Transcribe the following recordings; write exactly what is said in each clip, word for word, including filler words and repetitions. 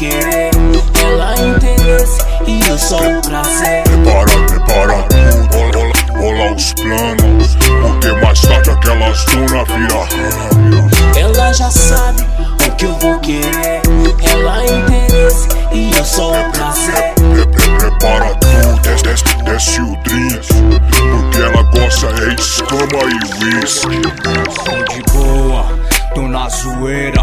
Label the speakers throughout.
Speaker 1: querer. Ela é interesse e eu sou o prazer.
Speaker 2: Prepara, prepara tudo, rola, rola os planos, porque mais tarde aquelas dona vira.
Speaker 1: Ela já sabe o que eu vou querer. Ela é interesse e eu sou o prazer.
Speaker 2: Pre, pre, prepara tudo, desce, desce, desce o drink, porque ela gosta é de escama e whisky.
Speaker 3: Tô de boa, tô na zoeira.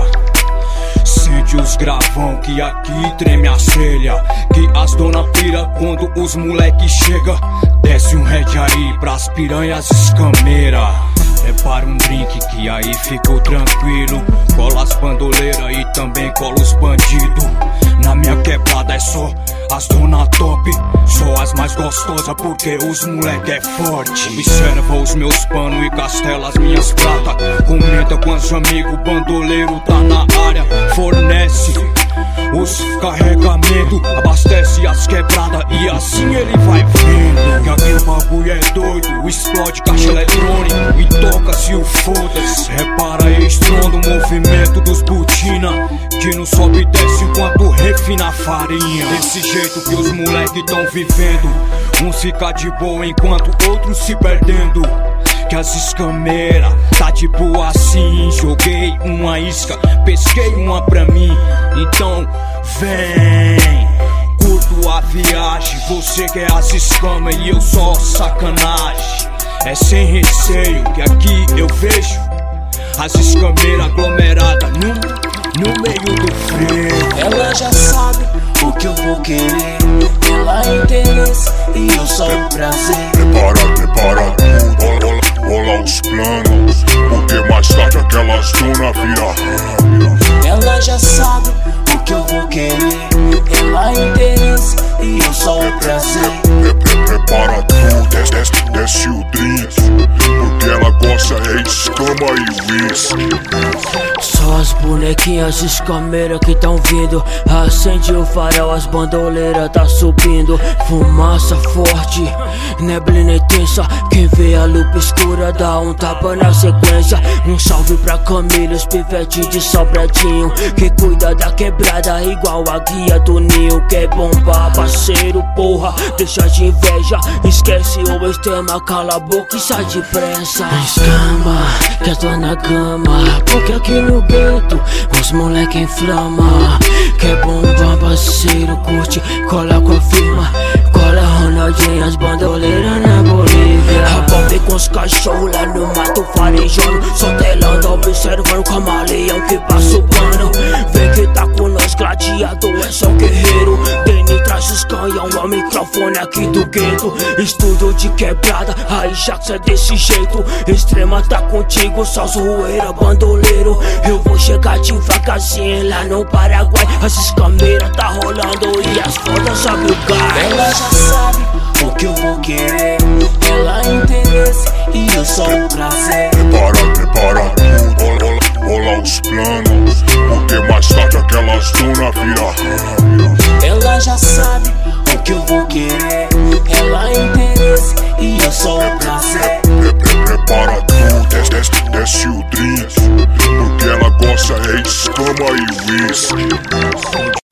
Speaker 3: Sente os gravão que aqui treme a celha, que as dona pira quando os moleque chega. Desce um red aí pras piranhas escameira. Prepara um drink que aí ficou tranquilo. Cola as bandoleiras e também cola os bandidos. Na minha quebrada é só as dona top, só as mais gostosas porque os moleque é forte. Observa os meus panos e castela as minhas pratas. Comenta com os amigos, bandoleiro tá na área. Fornece os carregamentos, abastece as quebradas e assim ele vai vendo que aqui o bagulho é doido. Explode caixa eletrônica e toca-se o foda-se. Repara aí, estrondo o movimento dos butina, que não sobe e desce enquanto refina a farinha. Desse jeito que os moleque tão vivendo, uns fica de boa enquanto outros se perdendo. Que as escameiras tá de boa assim. Joguei uma isca, pesquei uma pra mim. Então vem, curto a viagem. Você quer as escamas e eu só sacanagem. É sem receio que aqui eu vejo as escameiras aglomeradas no, no meio do frio.
Speaker 1: Ela já sabe o que eu vou querer. Ela é interesse e eu sou o prazer.
Speaker 2: Prepara, prepara tudo, rola, rola os planos, porque mais tarde aquelas dona vira.
Speaker 1: Ela já sabe o que eu vou querer. Ela é interesse e eu sou o prazer.
Speaker 2: Pre, pre, prepara tudo, desce, desce, desce o drink, porque ela gosta é de escama e whisky.
Speaker 1: Só as bonequinhas escameiras que tão vindo. Acende o farol, as bandoleiras tá subindo. Fumaça forte, neblina intensa. Quem vê a lupa escura dá um tapa na sequência. Um salve pra Camila, os pivete de Sobradinho, que cuida da quebrada igual a guia do ninho. Quer bombar, parceiro, porra, deixa de inveja. Esquece o extrema, cala a boca e sai depressa. Escama, que eu tô na cama, porque aqui no gueto os moleque inflama. Quer bombar, parceiro, curte, cola, confirma. Cola Ronaldinho, as bandoleiras na Bolívia. Rabombe com os cachorros lá no mato farejando, só telando, observando o camaleão que passa o pano. Vem que tá com nós, gladiador, é só guerreiro. Deni traz os canhão, o microfone aqui do gueto. Estudo de quebrada, aí já que é desse jeito. Extrema tá contigo, só zoeira, bandoleiro. Eu vou chegar devagarzinho lá no Paraguai. As escameiras tá rolando e as fodas sabe o gás. Ela já sabe o que eu vou querer. Ela é interesse e eu sou o prazer.
Speaker 2: Prepara, prepara tudo, rola, rola os planos, porque mais tarde aquelas dona vira.
Speaker 1: Ela já sabe o que eu vou querer. Ela é interesse e eu sou o prazer.
Speaker 2: Pre, pre, prepara tudo, desce, desce, desce o drink, porque ela gosta é de escama e whisky.